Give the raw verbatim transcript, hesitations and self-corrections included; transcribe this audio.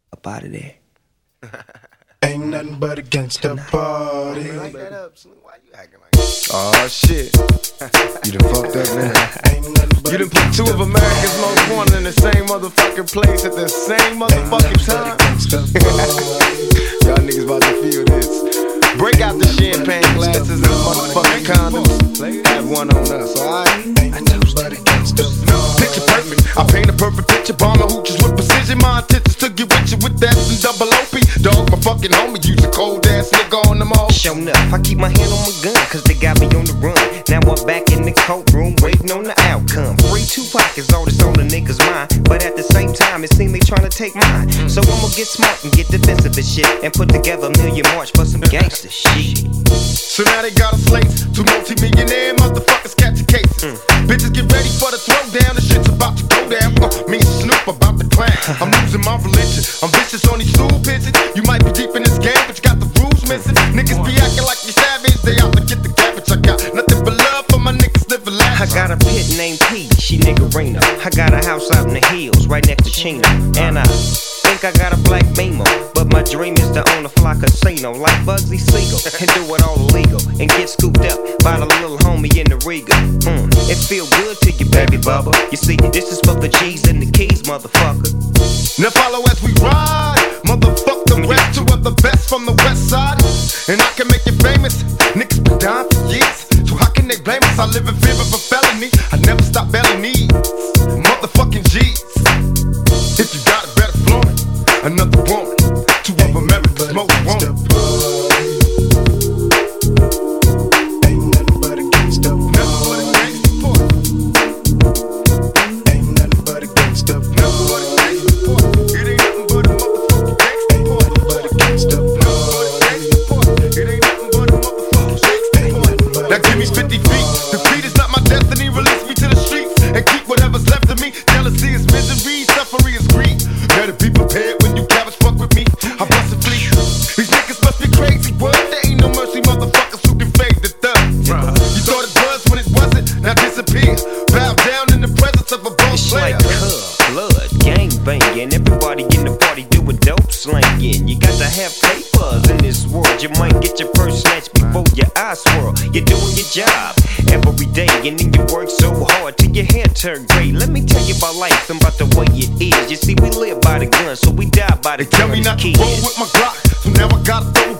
Up out of there. Ain't nothing but a gangsta party. Like that up, Slim. Why you acting like that? Oh shit. You done fucked up, man. You done put two of America's most wanted in the same motherfucking place at the same motherfucking time. Y'all niggas about to feel this. Break out the champagne glasses and motherfucking condoms. Have one on us, alright? Picture perfect. I paint a perfect picture. Bomber hooches with precision. My intentions to get with you with that and double O P. Dog, my fucking homie. Use a cold ass nigga on them all. Show enough. I keep my hand on my gun, cause they got me on the run. Now I'm back in the courtroom, waiting on the outcome. Free Tupac is all that's on the niggas' mind. But at the same time, it seems they tryna take mine. So I'ma get smart and get defensive and shit, and put together a million march for some gangster shit. So now they got us laced. Two multi-millionaire motherfuckers catch a case. Mm. Bitches get ready for the throwdown. The shit's about to go down. Uh, me and Snoop about to clan. I'm losing my religion. I'm vicious on these stool pigeons. You might be deep in this game, but you got the rules missing. Niggas be acting like you savage. They out to get the cabbage. I got nothing but love for my niggas living life. I got a pit named P, she niggerina. I got a house out in the hills, right next to Chino. And I think I got a black Beamer, but my dream is to own a fly casino like Bugsy Siegel and do it all illegal and get scooped up by the little homie in the Riga. Mm, it feel good to you, baby bubba. You see, this is for the G's and the keys, motherfucker. Now follow as we ride, motherfuck the rest. Two of the best from the west side, and I can make you famous. Niggas been down for years, so how can they blame us? I live in fear of a felony. I never stop belly needs, motherfucking G's. If you got it, better flaunt it. Another woman, two of America's most wanted. Ain't nothing but a gangsta party. Ain't nothing but a gangsta party. It ain't nothing but a motherfucking gangsta party. It ain't nothing but a motherfucking gangsta party. Now give me fifty feet. Defeat is not my destiny. Release me to the streets and keep whatever's left of me. Jealousy is misery, suffering is greed. Better be prepared when you cowards fuck with me. I bust a fleet. These niggas must be crazy. What? There ain't no mercy, motherfuckers who can fade the thug. You thought it was when it wasn't. Now disappear. Bow down in the presence of a boss It's player. like cub, blood, gang banging. Everybody in the party doing dope slanging. You got to have papers in this world. You might get your first snatch before your eyes swirl. You're doing your job every day, and then you work so hard till your hair turn gray. Let me tell you about life and about the way it is. You see, we live by the gun, so we die by the They tell me not to roll with my Glock, so now I gotta throw